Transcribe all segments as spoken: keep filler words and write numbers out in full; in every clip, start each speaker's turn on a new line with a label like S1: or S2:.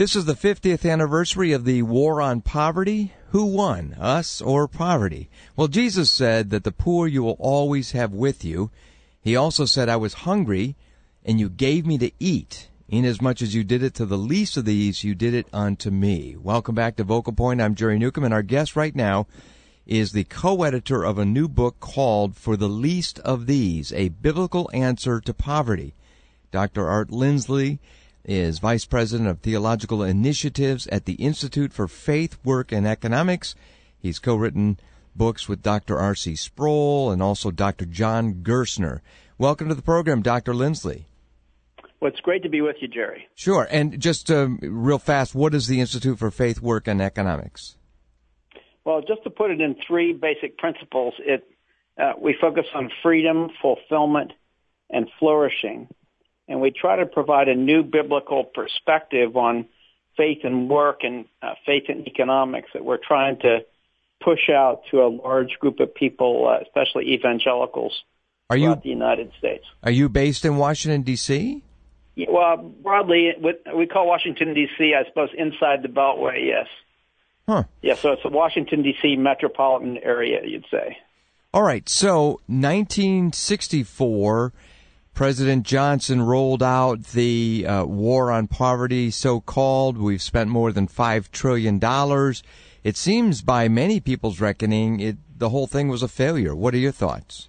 S1: This is the fiftieth anniversary of the war on poverty. Who won, us or poverty? Well, Jesus said that the poor you will always have with you. He also said, I was hungry, and you gave me to eat. Inasmuch as you did it to the least of these, you did it unto me. Welcome back to Vocal Point. I'm Jerry Newcomb, and our guest right now is the co-editor of a new book called For the Least of These, A Biblical Answer to Poverty. Doctor Art Lindsley is Vice President of Theological Initiatives at the Institute for Faith, Work, and Economics. He's co-written books with Doctor R C Sproul and also Doctor John Gerstner. Welcome to the program, Doctor Lindsley.
S2: Well, it's great to be with you, Jerry.
S1: Sure. And just uh, real fast, what is the Institute for Faith, Work, and Economics?
S2: Well, just to put it in three basic principles, it uh, we focus on freedom, fulfillment, and flourishing. And we try to provide a new biblical perspective on faith and work and uh, faith and economics that we're trying to push out to a large group of people, uh, especially evangelicals
S1: are
S2: throughout
S1: you,
S2: the United States.
S1: Are you based in Washington, D C?
S2: Yeah, well, broadly, we call Washington, D C, I suppose, inside the Beltway, yes.
S1: Huh.
S2: Yeah, so it's a Washington, D C metropolitan area, you'd say.
S1: All right, so nineteen sixty-four, President Johnson rolled out the uh, war on poverty, so-called. We've spent more than five trillion dollars. It seems by many people's reckoning, it, the whole thing was a failure. What are your thoughts?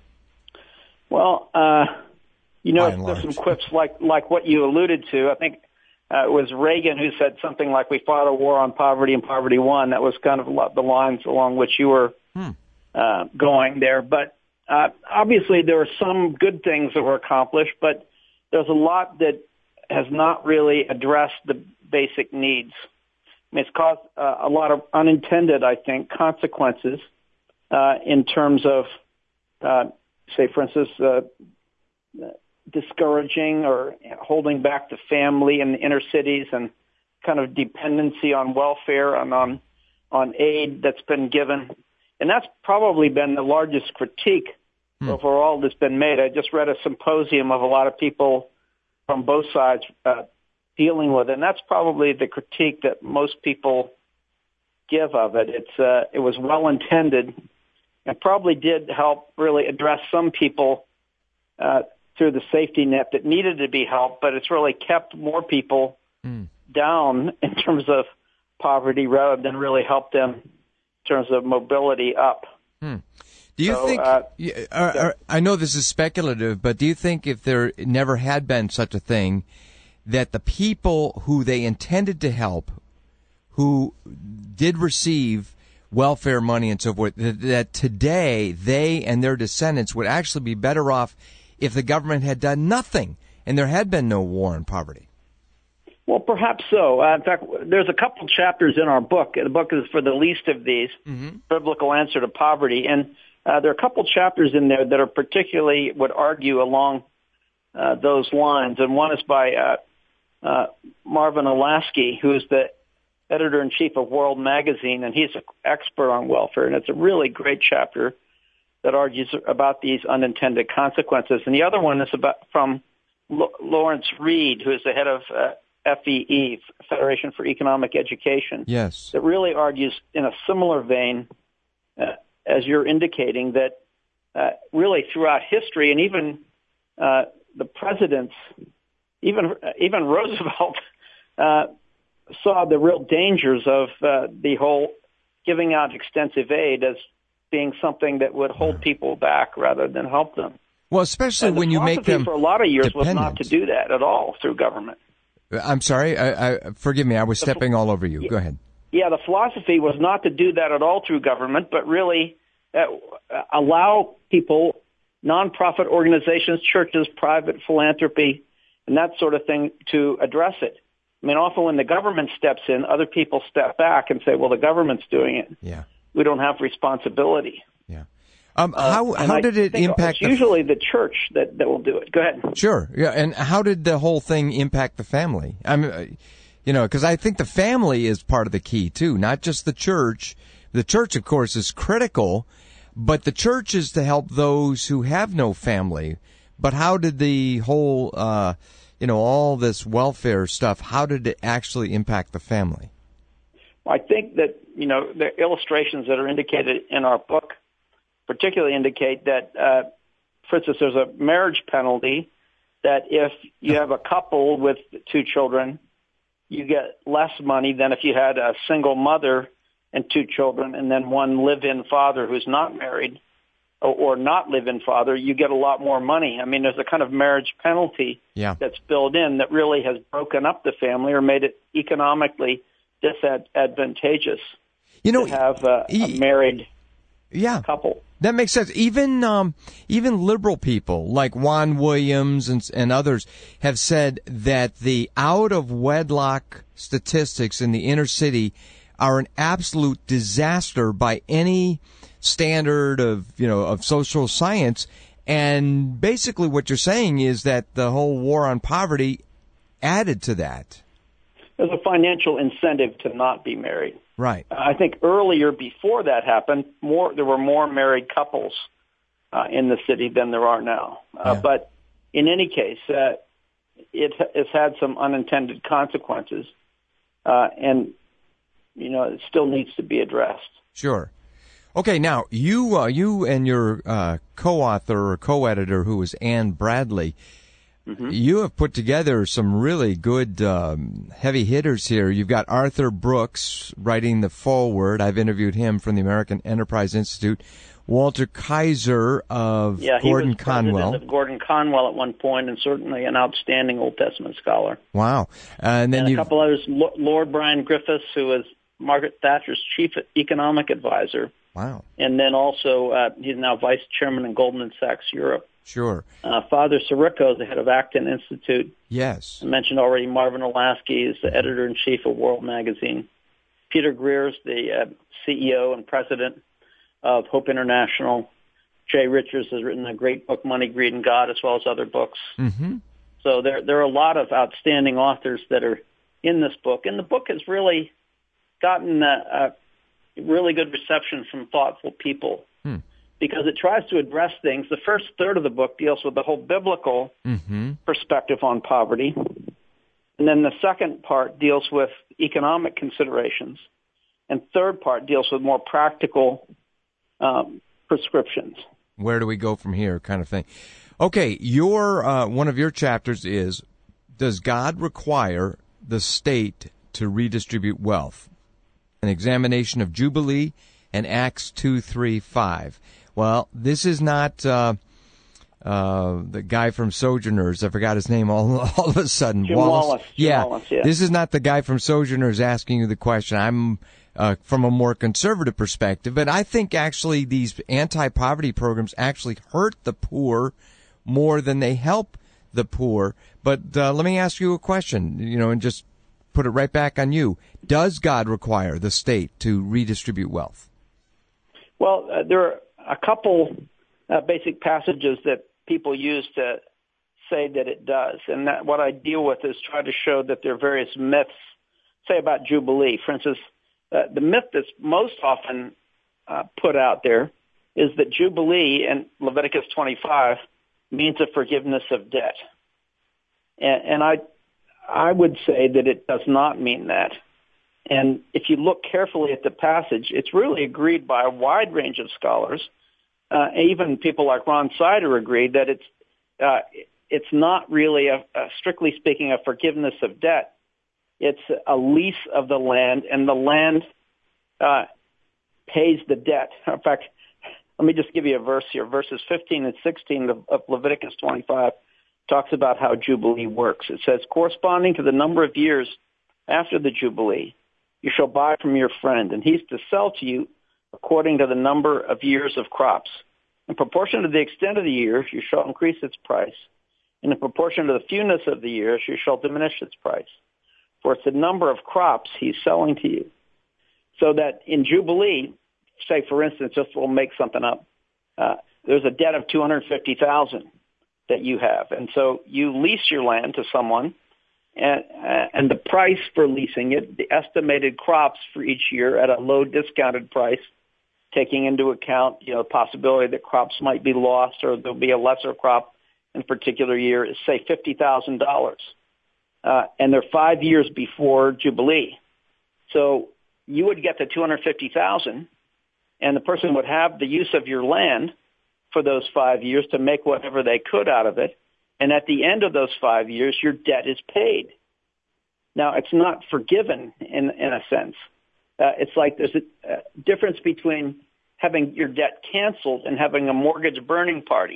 S2: Well, uh, you know,
S1: By and
S2: there's some
S1: large.
S2: quips like, like what you alluded to. I think uh, it was Reagan who said something like, we fought a war on poverty and poverty won. That was kind of the lines along which you were
S1: Hmm.
S2: uh, going there. But Uh, obviously, there are some good things that were accomplished, but there's a lot that has not really addressed the basic needs. I mean, it's caused uh, a lot of unintended, I think, consequences uh, in terms of, uh, say, for instance, uh, discouraging or holding back the family in the inner cities and kind of dependency on welfare and on, on aid that's been given. And that's probably been the largest critique hmm. overall that's been made. I just read a symposium of a lot of people from both sides uh, dealing with it, and that's probably the critique that most people give of it. It's uh, it was well intended and probably did help really address some people uh, through the safety net that needed to be helped, but it's really kept more people hmm. down in terms of poverty rather than really help them in terms of mobility up.
S1: Hmm. Do you
S2: so,
S1: think,
S2: uh,
S1: are, are, I know this is speculative, but do you think if there never had been such a thing, that the people who they intended to help, who did receive welfare money and so forth, that, that today they and their descendants would actually be better off if the government had done nothing and there had been no war on poverty?
S2: Well, perhaps so. Uh, in fact, there's a couple chapters in our book. The book is For the Least of These, mm-hmm. Biblical Answer to Poverty. And uh, there are a couple chapters in there that are particularly would argue along uh, those lines. And one is by uh, uh, Marvin Olasky, who is the editor-in-chief of World Magazine, and he's an expert on welfare. And it's a really great chapter that argues about these unintended consequences. And the other one is about from L- Lawrence Reed, who is the head of uh, F E E, Federation for Economic Education,
S1: yes,
S2: that really argues in a similar vein, uh, as you're indicating, that uh, really throughout history and even uh, the presidents, even even Roosevelt, uh, saw the real dangers of uh, the whole giving out extensive aid as being something that would hold people back rather than help them.
S1: Well, especially when you make them
S2: for a lot of years
S1: dependent.
S2: was not to do that at all through government.
S1: I'm sorry. I, I, forgive me. I was stepping all over you. Go ahead.
S2: Yeah, the philosophy was not to do that at all through government, but really uh, allow people, nonprofit organizations, churches, private philanthropy, and that sort of thing to address it. I mean, often when the government steps in, other people step back and say, well, the government's doing it.
S1: Yeah.
S2: We don't have responsibility.
S1: Yeah. Um, how
S2: uh,
S1: how did it impact?
S2: It's usually the church that, that will do it. Go ahead.
S1: Sure. Yeah. And how did the whole thing impact the family? I mean, you know, because I think the family is part of the key too, not just the church. The church, of course, is critical, but the church is to help those who have no family. But how did the whole, uh, you know, all this welfare stuff, how did it actually impact the family?
S2: I think that, you know, the illustrations that are indicated in our book particularly indicate that, uh, for instance, there's a marriage penalty that if you have a couple with two children, you get less money than if you had a single mother and two children and then one live-in father who's not married or, or not live-in father. You get a lot more money. I mean, there's a kind of marriage penalty
S1: yeah.
S2: that's built in that really has broken up the family or made it economically disadvantageous
S1: you know,
S2: to have a, a married
S1: yeah.
S2: couple.
S1: That makes sense. Even um, even liberal people like Juan Williams and, and others have said that the out-of-wedlock statistics in the inner city are an absolute disaster by any standard of, you know, of social science. And basically what you're saying is that the whole war on poverty added to that.
S2: There's a financial incentive to not be married.
S1: Right.
S2: I think earlier, before that happened, more there were more married couples uh, in the city than there are now. Uh,
S1: yeah.
S2: But in any case, uh, it has had some unintended consequences, uh, and you know it still needs to be addressed.
S1: Sure. Okay. Now you, uh, you and your uh, co-author or co-editor, who is Anne Bradley. Mm-hmm. You have put together some really good um, heavy hitters here. You've got Arthur Brooks writing the foreword. I've interviewed him from the American Enterprise Institute. Walter Kaiser of
S2: yeah,
S1: Gordon
S2: he was
S1: Conwell.
S2: President of Gordon Conwell at one point, and certainly an outstanding Old Testament scholar.
S1: Wow! Uh, and then
S2: and a
S1: you've...
S2: couple others. Lord Brian Griffiths, who was Margaret Thatcher's chief economic advisor.
S1: Wow!
S2: And then also, uh, he's now vice chairman in Goldman Sachs Europe.
S1: Sure.
S2: Uh, Father Sirico is the head of Acton Institute.
S1: Yes.
S2: I mentioned already Marvin Olasky is the editor-in-chief of World Magazine. Peter Greer is the uh, C E O and president of Hope International. Jay Richards has written a great book, Money, Greed, and God, as well as other books.
S1: Mm-hmm.
S2: So there, there are a lot of outstanding authors that are in this book. And the book has really gotten a, a really good reception from thoughtful people. Hmm. Because it tries to address things. The first third of the book deals with the whole biblical mm-hmm. perspective on poverty. And then the second part deals with economic considerations. And third part deals with more practical um, prescriptions.
S1: Where do we go from here kind of thing? Okay, your uh, one of your chapters is, does God require the state to redistribute wealth? An examination of Jubilee and Acts two, three, five. Well, this is not uh, uh, the guy from Sojourners. I forgot his name all, all of a sudden.
S2: Jim Wallace. Wallace. Jim
S1: yeah.
S2: Wallace, yeah.
S1: This is not the guy from Sojourners asking you the question. I'm uh, from a more conservative perspective, but I think actually these anti-poverty programs actually hurt the poor more than they help the poor. But uh, let me ask you a question, you know, and just put it right back on you. Does God require the state to redistribute wealth?
S2: Well, uh, there are a couple uh, basic passages that people use to say that it does. And that, what I deal with is try to show that there are various myths, say about Jubilee. For instance, uh, the myth that's most often uh, put out there is that Jubilee in Leviticus twenty-five means a forgiveness of debt. And, and I, I would say that it does not mean that. And if you look carefully at the passage, it's really agreed by a wide range of scholars. Uh, even people like Ron Sider agreed that it's uh, it's not really, a, a, strictly speaking, a forgiveness of debt. It's a lease of the land, and the land uh, pays the debt. In fact, let me just give you a verse here. Verses fifteen and sixteen of, of Leviticus twenty-five talks about how Jubilee works. It says, corresponding to the number of years after the Jubilee, you shall buy from your friend, and he's to sell to you according to the number of years of crops. In proportion to the extent of the years, you shall increase its price. And in proportion to the fewness of the years, you shall diminish its price. For it's the number of crops he's selling to you. So that in Jubilee, say, for instance, just we'll make something up, uh, there's a debt of two hundred fifty thousand dollars that you have. And so you lease your land to someone, And, uh, and the price for leasing it, the estimated crops for each year at a low discounted price, taking into account, you know, the possibility that crops might be lost or there'll be a lesser crop in a particular year is, say, fifty thousand dollars, uh, and they're five years before Jubilee. So you would get the two hundred fifty thousand dollars, and the person would have the use of your land for those five years to make whatever they could out of it. And at the end of those five years, your debt is paid. Now, it's not forgiven in, in a sense. Uh, it's like there's a, a difference between having your debt canceled and having a mortgage burning party.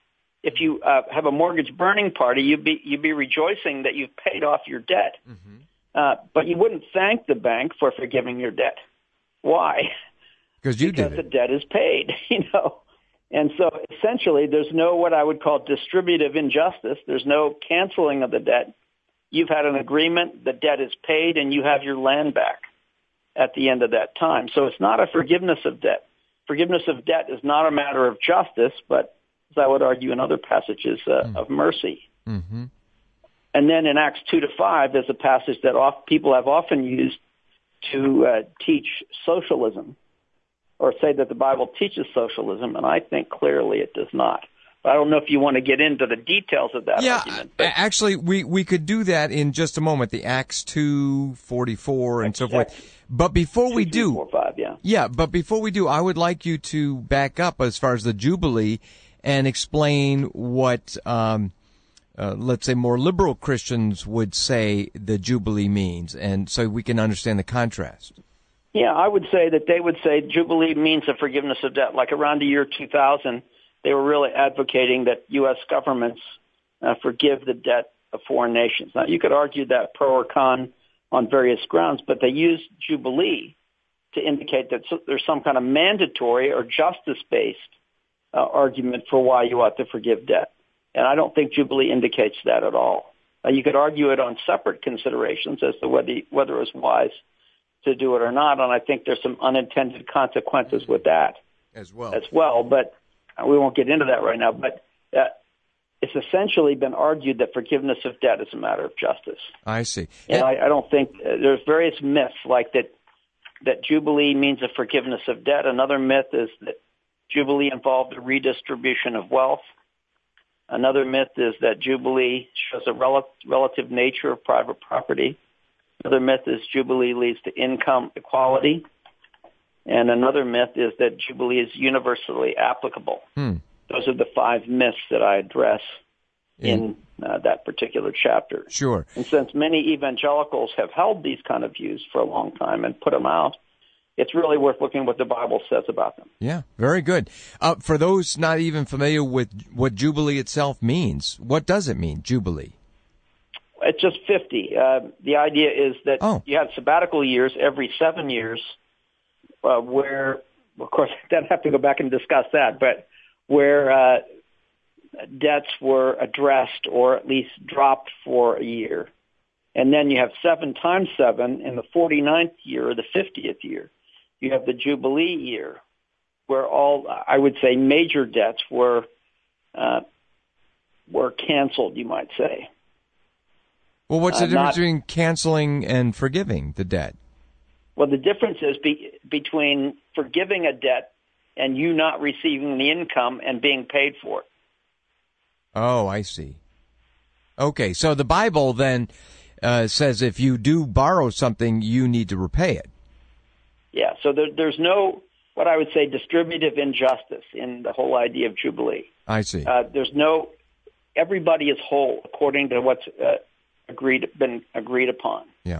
S2: If you uh, have a mortgage burning party, you'd be, you'd be rejoicing that you've paid off your debt. Mm-hmm. Uh, but you wouldn't thank the bank for forgiving your debt. Why?
S1: Because you
S2: because
S1: did it.
S2: The debt is paid, you know. And so essentially there's no what I would call distributive injustice. There's no canceling of the debt. You've had an agreement, the debt is paid, and you have your land back at the end of that time. So it's not a forgiveness of debt. Forgiveness of debt is not a matter of justice, but as I would argue in other passages, uh, mm. of mercy. Mm-hmm. And then in Acts two to five, there's a passage that oft, people have often used to uh, teach socialism, or say that the Bible teaches socialism, and I think clearly it does not. But I don't know if you want to get into the details of that
S1: yeah,
S2: argument.
S1: Yeah, actually, we, we could do that in just a moment, the Acts two forty-four and so forth. But before we do,
S2: four, five, yeah.
S1: yeah, but before we do, I would like you to back up as far as the Jubilee and explain what, um, uh, let's say, more liberal Christians would say the Jubilee means, and so we can understand the contrast.
S2: Yeah, I would say that they would say Jubilee means a forgiveness of debt. Like around the year two thousand, they were really advocating that U S governments uh, forgive the debt of foreign nations. Now, you could argue that pro or con on various grounds, but they used Jubilee to indicate that there's some kind of mandatory or justice-based uh, argument for why you ought to forgive debt. And I don't think Jubilee indicates that at all. Uh, you could argue it on separate considerations as to whether, whether it was wise to do it or not, and I think there's some unintended consequences with that
S1: as well.
S2: As well, but we won't get into that right now. But uh, it's essentially been argued that forgiveness of debt is a matter of justice.
S1: I see,
S2: and, and I, I don't think uh, there's various myths like that. That Jubilee means a forgiveness of debt. Another myth is that Jubilee involved a redistribution of wealth. Another myth is that Jubilee shows a rel- relative nature of private property. Another myth is Jubilee leads to income equality. And another myth is that Jubilee is universally applicable. Hmm. Those are the five myths that I address in, in uh, that particular chapter.
S1: Sure.
S2: And since many evangelicals have held these kind of views for a long time and put them out, it's really worth looking at what the Bible says about them.
S1: Yeah, very good. Uh, for those not even familiar with what Jubilee itself means, what does it mean, Jubilee?
S2: It's just fifty. Uh, the idea is that oh. you have sabbatical years every seven years uh, where, of course, I'd have to go back and discuss that, but where uh, debts were addressed or at least dropped for a year. And then you have seven times seven in the forty-ninth year or the fiftieth year. You have the Jubilee year where all, I would say, major debts were uh, were canceled, you might say.
S1: Well, what's the
S2: uh,
S1: difference
S2: not,
S1: between canceling and forgiving the debt?
S2: Well, the difference is be, between forgiving a debt and you not receiving the income and being paid for it.
S1: Oh, I see. Okay, so the Bible then uh, says if you do borrow something, you need to repay it.
S2: Yeah, so there, there's no, what I would say, distributive injustice in the whole idea of Jubilee.
S1: I see.
S2: Uh, there's no, everybody is whole according to what's uh, agreed been agreed upon.
S1: Yeah.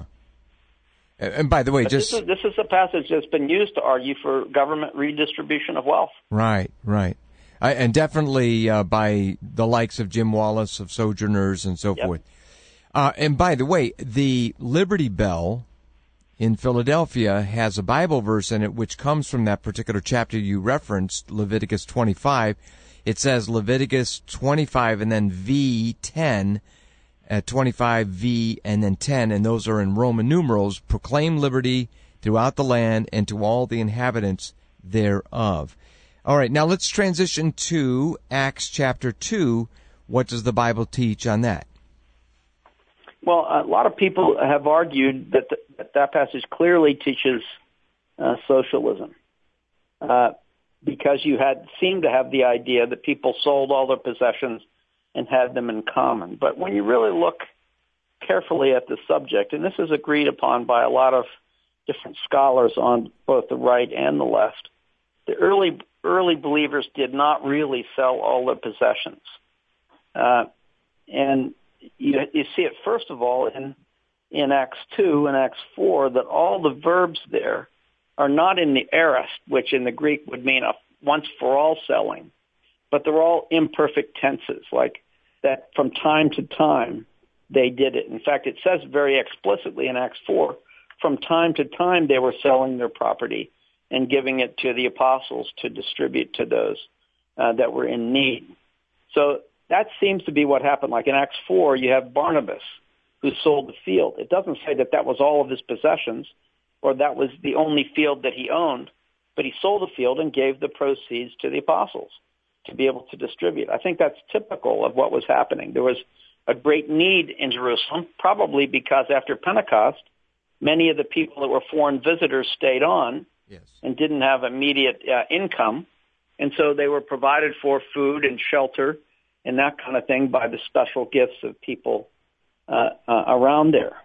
S1: And by the way,
S2: but
S1: just
S2: this is, this is a passage that's been used to argue for government redistribution of wealth.
S1: Right, right, I, and definitely uh, by the likes of Jim Wallace of Sojourners and so yep. forth. Uh, and by the way, the Liberty Bell in Philadelphia has a Bible verse in it which comes from that particular chapter you referenced, Leviticus twenty-five. It says Leviticus twenty-five and then V ten. At twenty-five, V, and then ten, and those are in Roman numerals, proclaim liberty throughout the land and to all the inhabitants thereof. All right, now let's transition to Acts chapter two. What does the Bible teach on that?
S2: Well, a lot of people have argued that the, that, that passage clearly teaches uh, socialism uh, because you had seemed to have the idea that people sold all their possessions and had them in common. But when you really look carefully at the subject, and this is agreed upon by a lot of different scholars on both the right and the left, the early early believers did not really sell all their possessions. Uh, and you, you see it, first of all, in, in Acts two and Acts four, that all the verbs there are not in the aorist, which in the Greek would mean a once-for-all selling, but they're all imperfect tenses, like that from time to time they did it. In fact, it says very explicitly in Acts four, from time to time they were selling their property and giving it to the apostles to distribute to those uh, that were in need. So that seems to be what happened. Like in Acts four, you have Barnabas who sold the field. It doesn't say that that was all of his possessions or that was the only field that he owned, but he sold the field and gave the proceeds to the apostles to be able to distribute. I think that's typical of what was happening. There was a great need in Jerusalem, probably because after Pentecost, many of the people that were foreign visitors stayed on yes. and didn't have immediate uh, income, and so they were provided for food and shelter and that kind of thing by the special gifts of people uh, uh, around there.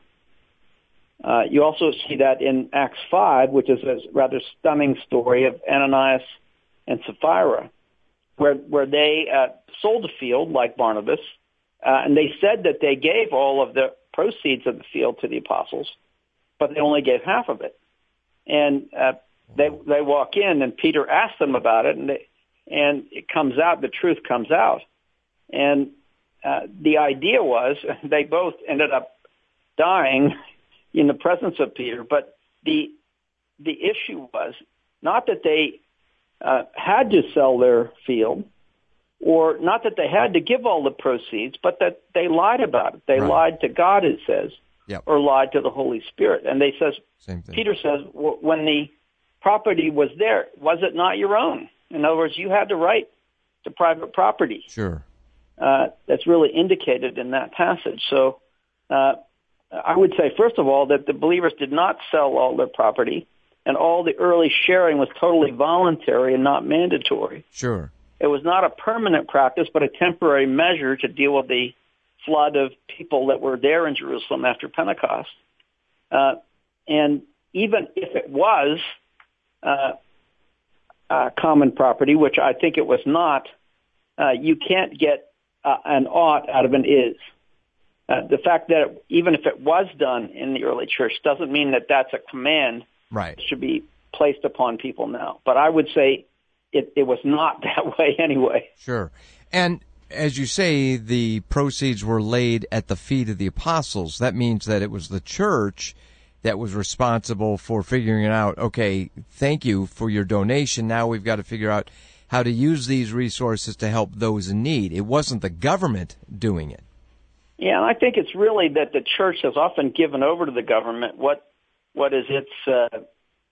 S2: Uh, you also see that in Acts five, which is a rather stunning story of Ananias and Sapphira, where where they uh, sold a field like Barnabas, uh, and they said that they gave all of the proceeds of the field to the apostles, but they only gave half of it. And uh, they they walk in, and Peter asks them about it, and they, and it comes out, the truth comes out. And uh, the idea was they both ended up dying in the presence of Peter, but the the issue was not that they uh, had to sell their field, or not that they had to give all the proceeds, but that they lied about it. They right. lied to God, it says, yep. or lied to the Holy Spirit. And they says, Same thing. Peter says, when the property was there, was it not your own? In other words, you had the right to private property.
S1: Sure.
S2: Uh, that's really indicated in that passage. So uh, I would say, first of all, that the believers did not sell all their property, and all the early sharing was totally voluntary and not mandatory.
S1: Sure.
S2: It was not a permanent practice, but a temporary measure to deal with the flood of people that were there in Jerusalem after Pentecost. Uh, and even if it was uh, uh, common property, which I think it was not, uh, you can't get uh, an ought out of an is. Uh, the fact that even if it was done in the early church doesn't mean that that's a command
S1: right.
S2: that should be placed upon people now. But I would say it, it was not that way anyway.
S1: Sure. And as you say, the proceeds were laid at the feet of the apostles. That means that it was the church that was responsible for figuring out, okay, thank you for your donation. Now we've got to figure out how to use these resources to help those in need. It wasn't the government doing it.
S2: Yeah, and I think it's really that the church has often given over to the government what what is its uh,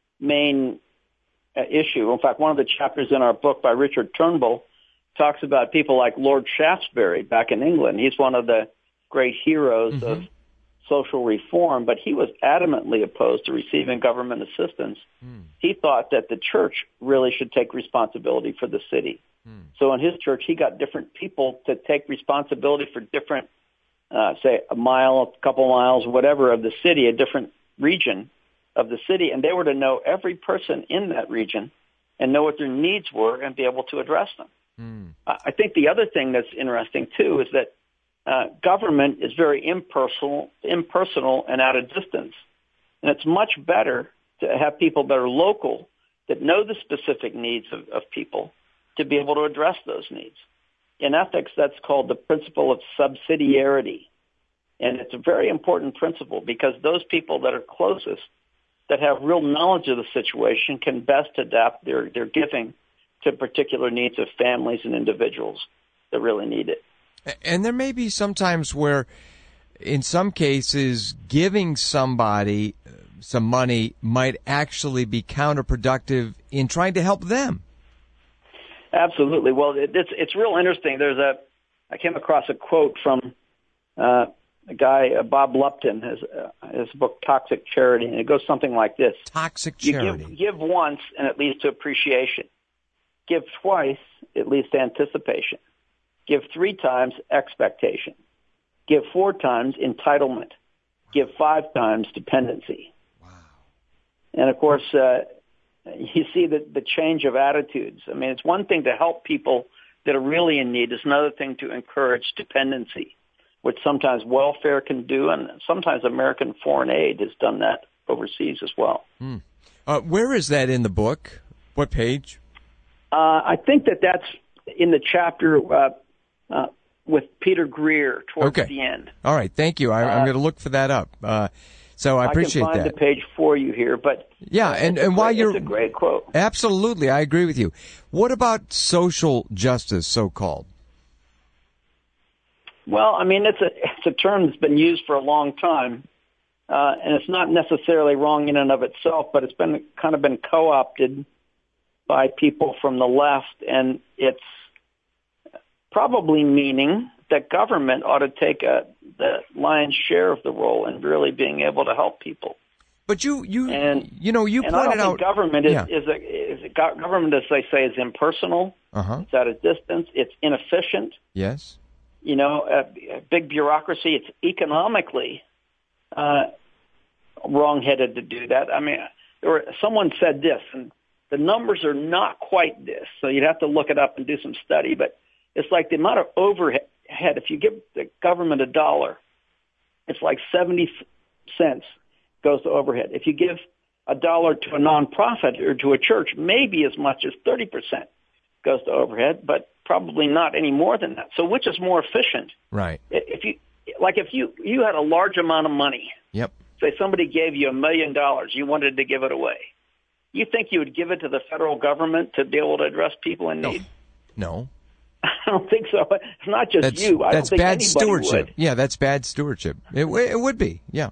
S2: main uh, issue. In fact, one of the chapters in our book by Richard Turnbull talks about people like Lord Shaftesbury back in England. He's one of the great heroes mm-hmm. of social reform, but he was adamantly opposed to receiving government assistance. Mm. He thought that the church really should take responsibility for the city. Mm. So in his church, he got different people to take responsibility for different Uh, say a mile, a couple miles, whatever of the city, a different region of the city, and they were to know every person in that region and know what their needs were and be able to address them. Mm. I think the other thing that's interesting, too, is that uh, government is very impersonal, impersonal and at a distance. And it's much better to have people that are local, that know the specific needs of, of people, to be able to address those needs. In ethics, that's called the principle of subsidiarity. And it's a very important principle because those people that are closest, that have real knowledge of the situation, can best adapt their, their giving to particular needs of families and individuals that really need it.
S1: And there may be some times where, in some cases, giving somebody some money might actually be counterproductive in trying to help them.
S2: Absolutely. Well, it, it's it's real interesting. There's a I came across a quote from uh, a guy, uh, Bob Lupton, his uh, his book Toxic Charity, and it goes something like this:
S1: Toxic charity.
S2: You give, give once, and it leads to appreciation. Give twice, it leads to anticipation. Give three times expectation. Give four times entitlement. Give five times dependency.
S1: Wow.
S2: And, of course, uh, you see the, the change of attitudes. I mean, it's one thing to help people that are really in need. It's another thing to encourage dependency, which sometimes welfare can do, and sometimes American foreign aid has done that overseas as well.
S1: Hmm. Uh, where is that in the book? What page?
S2: Uh, I think that that's in the chapter uh, uh, with Peter Greer towards
S1: okay.
S2: the end.
S1: All right, thank you. I, I'm
S2: Uh,
S1: going to look for that up. Uh, so I appreciate
S2: I can find
S1: that.
S2: the page for you here, but
S1: yeah, and, and
S2: great,
S1: while you're
S2: it's a great quote.
S1: Absolutely, I agree with you. What about social justice, so-called?
S2: Well, I mean, it's a it's a term that's been used for a long time, uh, and it's not necessarily wrong in and of itself, but it's been kind of been co-opted by people from the left, and it's probably meaning that government ought to take a, the lion's share of the role in really being able to help people.
S1: But you, you,
S2: and,
S1: you know, you
S2: and
S1: pointed
S2: I don't
S1: out
S2: think government is,
S1: yeah.
S2: is a, is a government, as they say, is impersonal.
S1: Uh-huh.
S2: It's at a distance. It's inefficient.
S1: Yes.
S2: You know, a, a big bureaucracy. It's economically uh, wrong-headed to do that. I mean, there were, someone said this, and the numbers are not quite this, so you'd have to look it up and do some study. But it's like the amount of overhead. If you give the government a dollar, it's like seventy cents goes to overhead. If you give a dollar to a nonprofit or to a church, maybe as much as thirty percent goes to overhead, but probably not any more than that. So which is more efficient?
S1: Right.
S2: If you, like if you, you had a large amount of money,
S1: yep.
S2: say somebody gave you a million dollars, you wanted to give it away. You think you would give it to the federal government to be able to address people in need?
S1: No. no.
S2: I don't think so. It's not just
S1: that's,
S2: you. I
S1: that's
S2: don't think
S1: bad
S2: anybody
S1: stewardship.
S2: would.
S1: Yeah, that's bad stewardship. It, it would be. Yeah.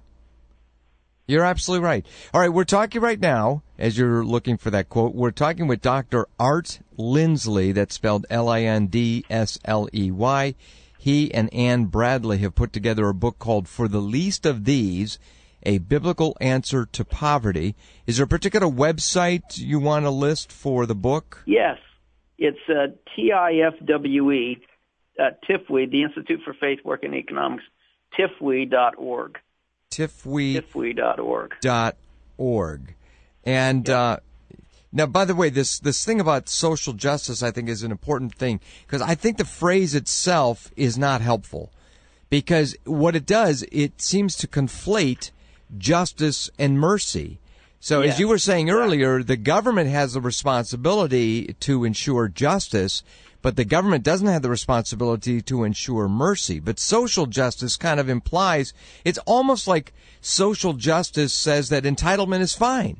S1: You're absolutely right. All right, we're talking right now, as you're looking for that quote, we're talking with Doctor Art Lindsley, that's spelled L I N D S L E Y. He and Ann Bradley have put together a book called For the Least of These, A Biblical Answer to Poverty. Is there a particular website you want to list for the book?
S2: Yes. It's uh, T I F W E, uh, T I F W E, the Institute for Faith, Work, and Economics, T I F W E dot org.
S1: T I F W E.
S2: T I F W E dot org.
S1: Dot org. And
S2: yep.
S1: uh, now, by the way, this, this thing about social justice, I think, is an important thing, because I think the phrase itself is not helpful. Because what it does, it seems to conflate justice and mercy. So
S2: yes.
S1: as you were saying earlier, the government has the responsibility to ensure justice, but the government doesn't have the responsibility to ensure mercy. But social justice kind of implies, it's almost like social justice says that entitlement is fine.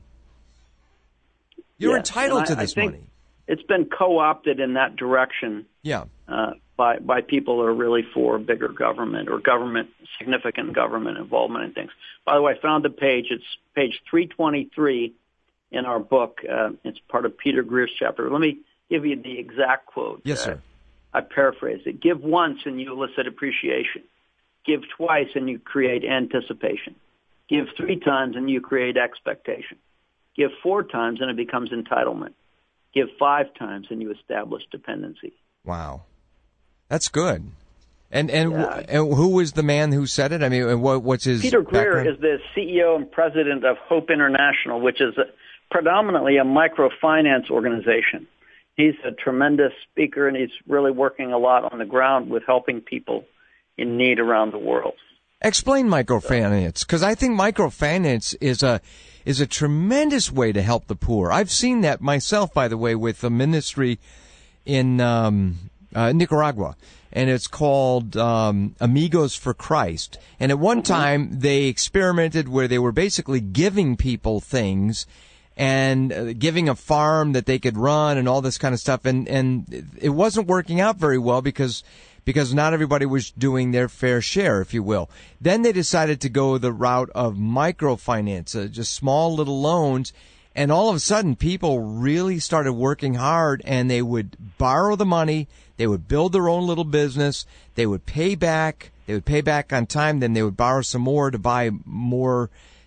S1: You're
S2: yes.
S1: entitled
S2: I,
S1: to this
S2: I think
S1: money.
S2: It's been co-opted in that direction.
S1: Yeah.
S2: Uh, by by people who are really for bigger government or government, significant government involvement in things. By the way, I found the page. It's page three twenty-three in our book. Uh, it's part of Peter Greer's chapter. Let me give you the exact quote.
S1: Yes, sir.
S2: Uh, I paraphrase it. Give once and you elicit appreciation. Give twice and you create anticipation. Give three times and you create expectation. Give four times and it becomes entitlement. Give five times and you establish dependency.
S1: Wow. That's good. And and,
S2: yeah.
S1: and who was the man who said it? I mean, what, what's his
S2: Peter Greer
S1: background?
S2: is the C E O and president of Hope International, which is a, predominantly a microfinance organization. He's a tremendous speaker, and he's really working a lot on the ground with helping people in need around the world.
S1: Explain microfinance, because I think microfinance is a is a tremendous way to help the poor. I've seen that myself, by the way, with a ministry in um, uh, Nicaragua, and it's called um, Amigos for Christ. And at one time, they experimented where they were basically giving people things and uh, giving a farm that they could run and all this kind of stuff. And, and it wasn't working out very well because because not everybody was doing their fair share, if you will. Then they decided to go the route of microfinance, uh, just small little loans. And all of a sudden, people really started working hard, and they would borrow the money. They would build their own little business. They would pay back. They would pay back on time. Then they would borrow some more to buy more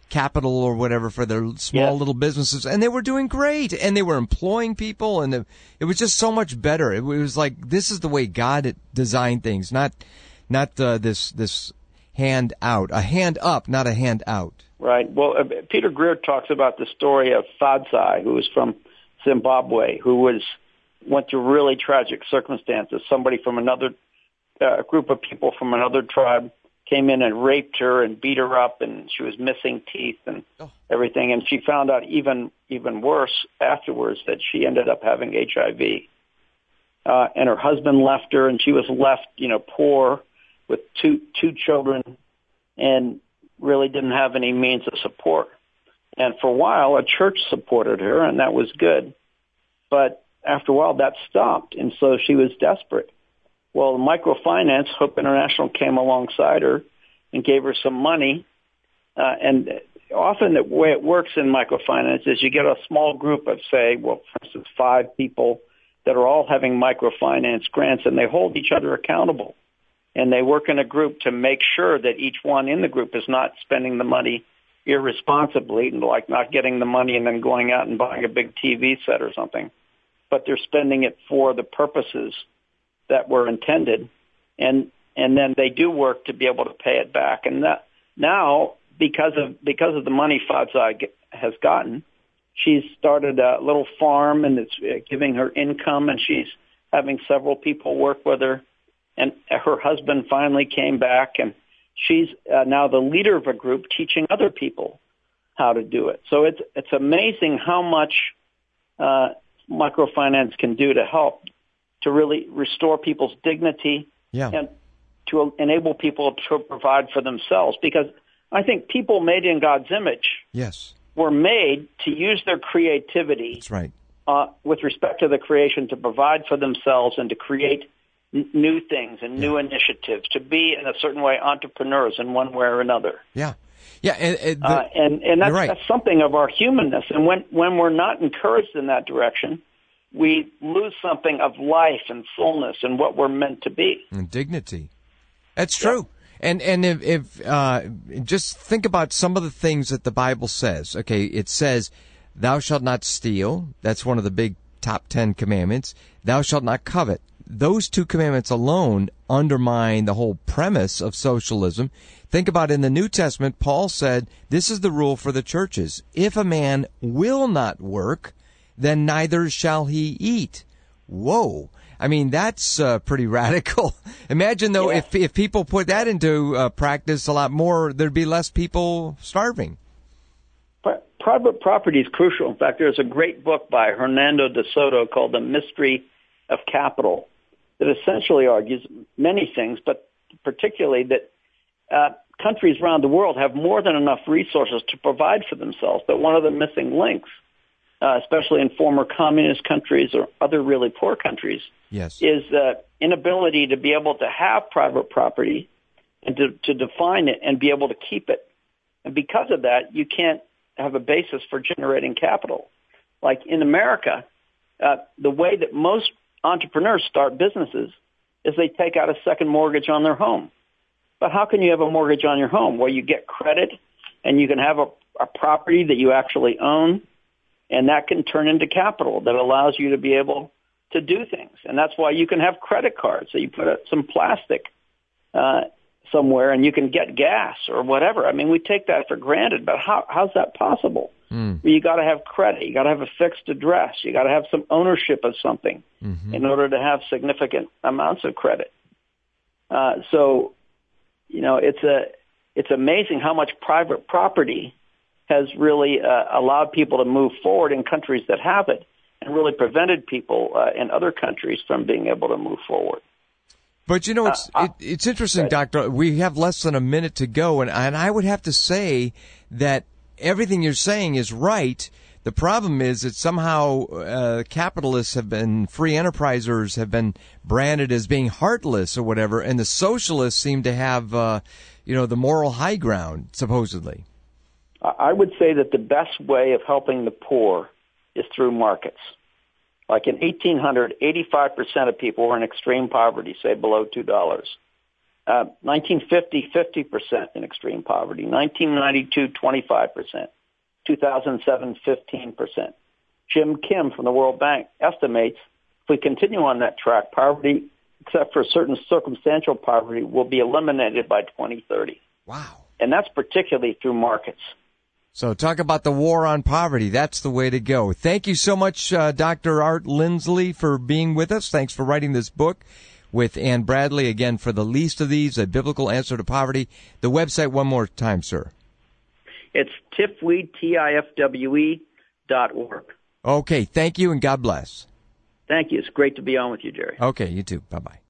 S1: capital or whatever for their small
S2: yes.
S1: little businesses, and they were doing great, and they were employing people, and it was just so much better. It was like, this is the way God designed things, not not uh, this this hand out, a hand up, not a hand out.
S2: Right. Well, uh, Peter Greer talks about the story of Fadzai, who was from Zimbabwe, who was went through really tragic circumstances. Somebody from another uh, group of people from another tribe came in and raped her and beat her up, and she was missing teeth and oh. everything. And she found out even even worse afterwards that she ended up having H I V. Uh, and her husband left her, and she was left, you know, poor with two two children, and really didn't have any means of support. And for a while, a church supported her, and that was good. But after a while, that stopped, and so she was desperate. Well, microfinance, Hope International came alongside her and gave her some money. Uh, and often the way it works in microfinance is you get a small group of, say, well, for instance, five people that are all having microfinance grants, and they hold each other accountable. And they work in a group to make sure that each one in the group is not spending the money irresponsibly, like not getting the money and then going out and buying a big T V set or something. But they're spending it for the purposes that were intended, and and then they do work to be able to pay it back. And that, now, because of because of the money Fadzai has gotten, she's started a little farm, and it's giving her income, and she's having several people work with her. And her husband finally came back, and she's uh, now the leader of a group teaching other people how to do it. So it's it's amazing how much uh, microfinance can do to help to really restore people's dignity
S1: yeah.
S2: and to enable people to provide for themselves. Because I think people made in God's image
S1: yes.
S2: were made to use their creativity
S1: That's right.
S2: uh, with respect to the creation to provide for themselves and to create n- new things and
S1: yeah.
S2: new initiatives, to be in a certain way entrepreneurs in one way or another.
S1: Yeah. Yeah, and and, the,
S2: uh, and, and that's,
S1: right.
S2: that's something of our humanness. And when, when we're not encouraged in that direction, we lose something of life and fullness and what we're meant to be.
S1: And dignity. That's true.
S2: Yeah.
S1: And and if, if uh, just think about some of the things that the Bible says. Okay, it says, "Thou shalt not steal." That's one of the big top ten commandments. "Thou shalt not covet." Those two commandments alone undermine the whole premise of socialism. Think about in the New Testament, Paul said, "This is the rule for the churches: if a man will not work, then neither shall he eat." Whoa. I mean, that's uh, pretty radical. Imagine, though,
S2: yeah.
S1: if if people put that into uh, practice a lot more, there'd be less people starving.
S2: Private property is crucial. In fact, there's a great book by Hernando de Soto called The Mystery of Capital that essentially argues many things, but particularly that uh, countries around the world have more than enough resources to provide for themselves, but one of the missing links, Uh, especially in former communist countries or other really poor countries,
S1: yes.
S2: is the inability to be able to have private property and to, to define it and be able to keep it. And because of that, you can't have a basis for generating capital. Like in America, uh, the way that most entrepreneurs start businesses is they take out a second mortgage on their home. But how can you have a mortgage on your home? Well, you get credit, and you can have a, a property that you actually own, and that can turn into capital that allows you to be able to do things. And that's why you can have credit cards. So you put some plastic uh, somewhere and you can get gas or whatever. I mean, we take that for granted, but how, how's that possible?
S1: Mm.
S2: Well, you got to have credit. You got to have a fixed address. You got to have some ownership of something mm-hmm. in order to have significant amounts of credit. Uh, so, you know, it's a it's amazing how much private property has really uh, allowed people to move forward in countries that have it, and really prevented people uh, in other countries from being able to move forward.
S1: But, you know, it's uh, it, it's interesting, right. Doctor. We have less than a minute to go, and, and I would have to say that everything you're saying is right. The problem is that somehow uh, capitalists have been, free enterprisers have been branded as being heartless or whatever, and the socialists seem to have, uh, you know, the moral high ground, supposedly.
S2: I would say that the best way of helping the poor is through markets. Like in eighteen hundred, eighty-five percent of people were in extreme poverty, say below two dollars. Uh, nineteen fifty, fifty percent in extreme poverty. nineteen ninety-two, twenty-five percent. two thousand seven, fifteen percent. Jim Kim from the World Bank estimates if we continue on that track, poverty, except for certain circumstantial poverty, will be eliminated by twenty thirty.
S1: Wow.
S2: And that's particularly through markets.
S1: So talk about the war on poverty. That's the way to go. Thank you so much, uh, Doctor Art Lindsley, for being with us. Thanks for writing this book with Ann Bradley. Again, For the Least of These, A Biblical Answer to Poverty. The website one more time, sir.
S2: It's tifwe, T I F W E dot org.
S1: Okay, thank you and God bless.
S2: Thank you. It's great to be on with you, Jerry.
S1: Okay, you too. Bye-bye.